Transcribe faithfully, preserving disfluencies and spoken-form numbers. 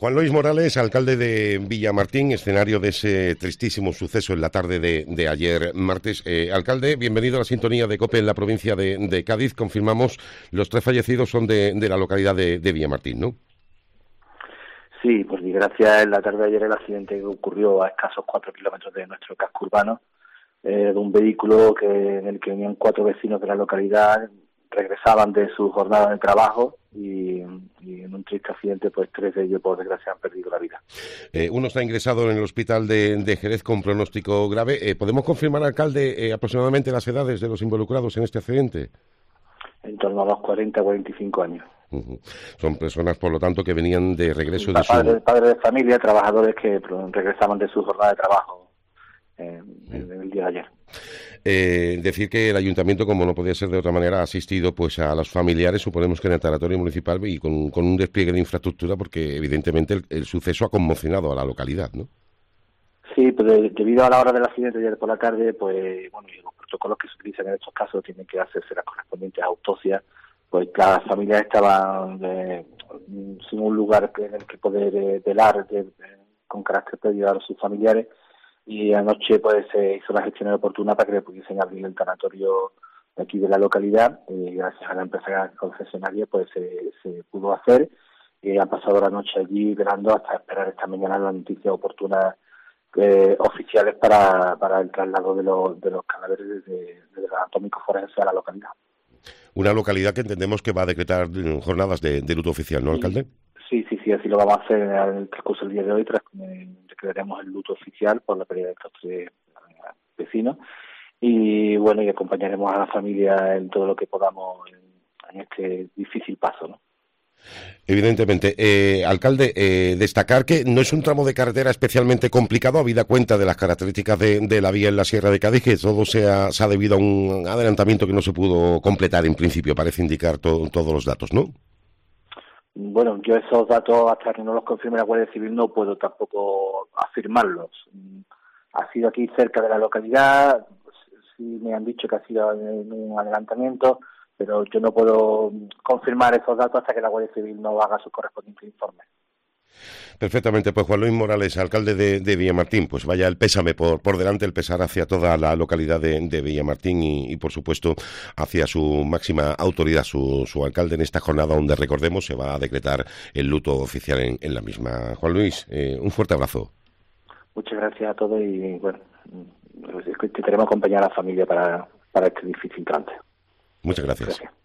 Juan Luis Morales, alcalde de Villamartín, escenario de ese tristísimo suceso en la tarde de, de ayer martes. Eh, alcalde, bienvenido a la sintonía de COPE en la provincia de, de Cádiz. Confirmamos, los tres fallecidos son de, de la localidad de, de Villamartín, ¿no? Sí, pues mi gracia en la tarde de ayer el accidente que ocurrió a escasos cuatro kilómetros de nuestro casco urbano, eh, de un vehículo que en el que venían cuatro vecinos de la localidad, regresaban de su jornada de trabajo y, y en un triste accidente pues tres de ellos por desgracia han perdido la vida. Eh, uno está ingresado en el hospital de, de Jerez con pronóstico grave. Eh, ¿Podemos confirmar, alcalde, eh, aproximadamente las edades de los involucrados en este accidente? En torno a los cuarenta a cuarenta y cinco años. Uh-huh. Son personas, por lo tanto, que venían de regreso de padres, su... Padres de familia, trabajadores que regresaban de su jornada de trabajo eh, en el día de ayer. Eh, decir que el ayuntamiento, como no podía ser de otra manera, ha asistido pues a los familiares, suponemos que en el tanatorio municipal y con, con un despliegue de infraestructura, porque evidentemente el, el suceso ha conmocionado a la localidad, ¿no? Sí, pero debido a la hora del accidente de ayer por la tarde, pues bueno, y los protocolos que se utilizan en estos casos tienen que hacerse las correspondientes autopsias, pues las familias estaban eh, sin un lugar en el que poder eh, velar de, de, con carácter previo a sus familiares. Y anoche pues se hizo la gestión oportuna para que le pudiesen abrir el tanatorio de aquí de la localidad, y gracias a la empresa concesionaria pues se, se pudo hacer, y han pasado la noche allí velando hasta esperar esta mañana las noticias oportunas eh, oficiales para, para el traslado de los, de los cadáveres de, de los anatómicos forenses a la localidad. Una localidad que entendemos que va a decretar jornadas de, de luto oficial, ¿no, alcalde? Sí, sí, sí, así lo vamos a hacer en el transcurso del día de hoy, tras que declararemos el luto oficial por la pérdida de estos tres vecinos, y bueno, y acompañaremos a la familia en todo lo que podamos en, en este difícil paso, ¿no? Evidentemente. Eh, alcalde, eh, destacar que no es un tramo de carretera especialmente complicado, habida cuenta de las características de, de la vía en la Sierra de Cádiz, que todo se ha, se ha debido a un adelantamiento que no se pudo completar en principio, parece indicar to, todos los datos, ¿no? Bueno, yo esos datos, hasta que no los confirme la Guardia Civil, no puedo tampoco afirmarlos. Ha sido aquí cerca de la localidad, sí me han dicho que ha sido en un adelantamiento, pero yo no puedo confirmar esos datos hasta que la Guardia Civil no haga su correspondiente informe. Perfectamente, pues Juan Luis Morales, alcalde de, de Villamartín, pues vaya el pésame por, por delante, el pesar hacia toda la localidad de, de Villamartín y, y, por supuesto, hacia su máxima autoridad, su, su alcalde en esta jornada donde, recordemos, se va a decretar el luto oficial en, en la misma. Juan Luis, eh, un fuerte abrazo. Muchas gracias a todos y, bueno, intentaremos acompañar a la familia para, para este difícil trance. Muchas gracias. Gracias.